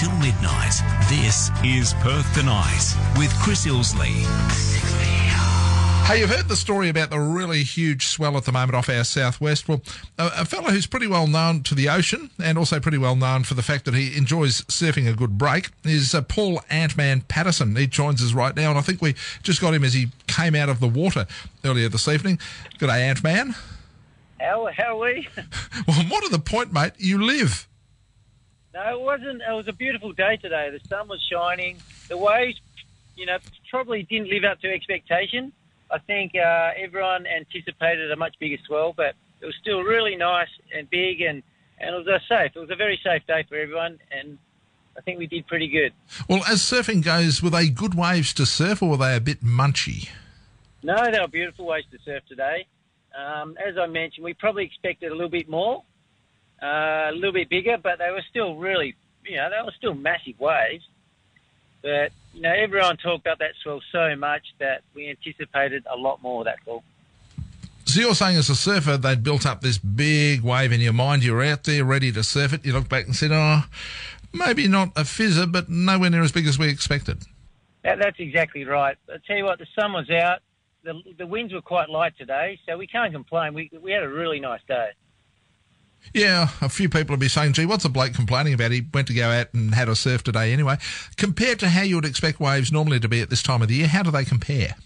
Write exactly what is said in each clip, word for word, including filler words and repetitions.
till midnight. This is Perth Tonight with Chris Ilsley. Hey, you've heard the story about the really huge swell at the moment off our southwest. Well, a, a fellow who's pretty well known to the ocean and also pretty well known for the fact that he enjoys surfing a good break is uh, Paul Ant-Man Patterson. He joins us right now, and I think we just got him as he came out of the water earlier this evening. Good day, Ant-Man. How, how are we? Well, more to the point, mate, you live. No, it wasn't. It was a beautiful day today. The sun was shining. The waves, you know, probably didn't live up to expectation. I think uh, everyone anticipated a much bigger swell, but it was still really nice and big, and, and it was uh, safe. It was a very safe day for everyone, and I think we did pretty good. Well, as surfing goes, were they good waves to surf, or were they a bit munchy? No, they were beautiful waves to surf today. Um, as I mentioned, we probably expected a little bit more, uh, a little bit bigger, but they were still really, you know, they were still massive waves. But, you know, everyone talked up that swell so much that we anticipated a lot more, that's all. So you're saying as a surfer, they'd built up this big wave in your mind. You were out there ready to surf it. You looked back and said, oh, maybe not a fizzer, but nowhere near as big as we expected. That, that's exactly right. I'll tell you what, the sun was out. The, the winds were quite light today, so we can't complain. We, we had a really nice day. Yeah, a few people will be saying, gee, what's a bloke complaining about? He went to go out and had a surf today anyway. Compared to how you would expect waves normally to be at this time of the year, how do they compare?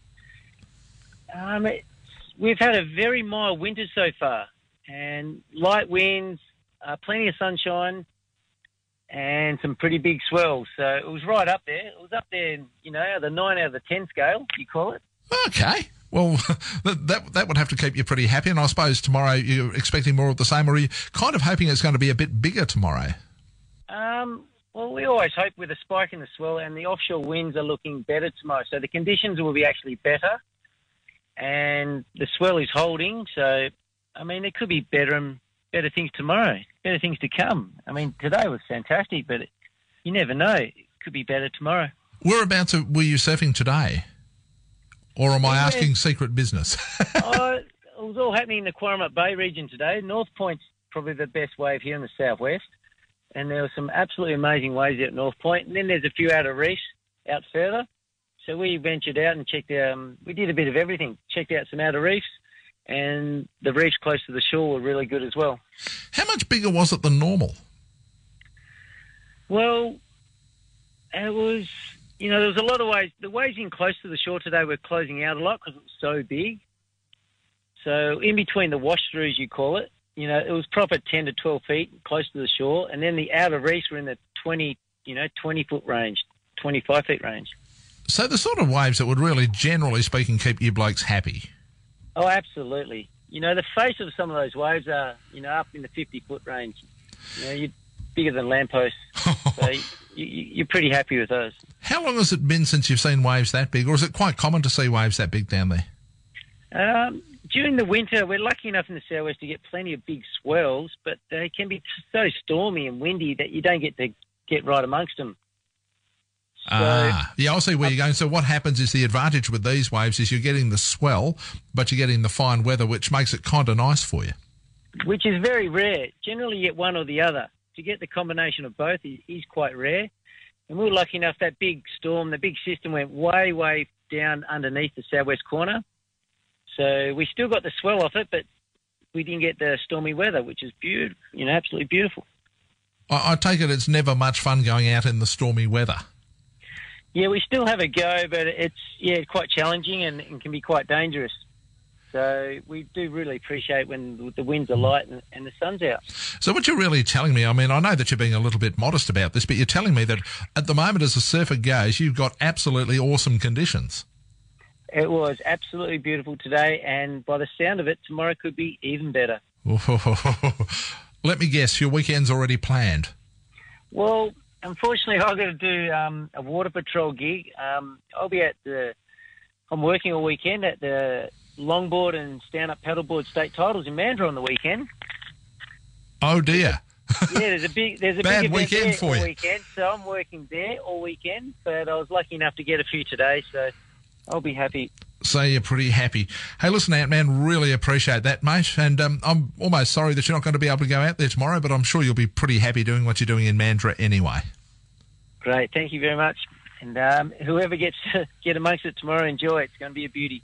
Um, it's, we've had a very mild winter so far, and light winds, uh, plenty of sunshine, and some pretty big swells. So it was right up there. It was up there, you know, the nine out of the ten scale, you call it. Okay. Well, that, that that would have to keep you pretty happy, and I suppose tomorrow you're expecting more of the same, or are you kind of hoping it's going to be a bit bigger tomorrow? Um, well, we always hope with a spike in the swell, and the offshore winds are looking better tomorrow, so the conditions will be actually better, and the swell is holding, so, I mean, there could be better and better things tomorrow, better things to come. I mean, today was fantastic, but it, you never know. It could be better tomorrow. Whereabouts were you surfing today? Or am I asking secret business? uh, it was all happening in the Quaramut Bay region today. North Point's probably the best wave here in the southwest, and there were some absolutely amazing waves out at North Point. And then there's a few outer reefs out further. So we ventured out and checked out. Um, we did a bit of everything. Checked out some outer reefs, and the reefs close to the shore were really good as well. How much bigger was it than normal? Well, it was. You know, there was a lot of waves. The waves in close to the shore today were closing out a lot because it was so big. So in between the wash-throughs, you call it, you know, it was proper ten to twelve feet close to the shore. And then the outer reefs were in the twenty, you know, twenty-foot range, twenty-five feet range. So the sort of waves that would really, generally speaking, keep you blokes happy. Oh, absolutely. You know, the face of some of those waves are, you know, up in the fifty-foot range. You know, you're bigger than lampposts. So you, you're pretty happy with those. How long has it been since you've seen waves that big, or is it quite common to see waves that big down there? Um, during the winter, we're lucky enough in the southwest to get plenty of big swells, but they can be so stormy and windy that you don't get to get right amongst them. So, ah, yeah, I'll see where you're going. So what happens is the advantage with these waves is you're getting the swell, but you're getting the fine weather, which makes it kind of nice for you. Which is very rare. Generally, you get one or the other. To get the combination of both is, is quite rare. And we were lucky enough that big storm, the big system went way, way down underneath the southwest corner. So we still got the swell off it, but we didn't get the stormy weather, which is beautiful, you know, absolutely beautiful. I, I take it it's never much fun going out in the stormy weather. Yeah, we still have a go, but it's, yeah, quite challenging and, and can be quite dangerous. So we do really appreciate when the winds are light and, and the sun's out. So what you're really telling me, I mean, I know that you're being a little bit modest about this, but you're telling me that at the moment as a surfer goes, you've got absolutely awesome conditions. It was absolutely beautiful today, and by the sound of it, tomorrow could be even better. Let me guess, your weekend's already planned? Well, unfortunately, I've got to do um, a water patrol gig. Um, I'll be at the... I'm working all weekend at the longboard and stand-up paddleboard state titles in Mandurah on the weekend. Oh dear! Yeah, there's a big there's a bad big event weekend there for all you. Weekend, so I'm working there all weekend. But I was lucky enough to get a few today, so I'll be happy. So you're pretty happy. Hey, listen, Ant-Man, really appreciate that, mate. And um, I'm almost sorry that you're not going to be able to go out there tomorrow, but I'm sure you'll be pretty happy doing what you're doing in Mandurah anyway. Great. Thank you very much. And um, whoever gets to get amongst it tomorrow, enjoy it. It's going to be a beauty.